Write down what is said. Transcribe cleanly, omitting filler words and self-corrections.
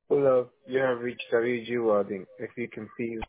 Hello, you have reached WG Welding. If you can please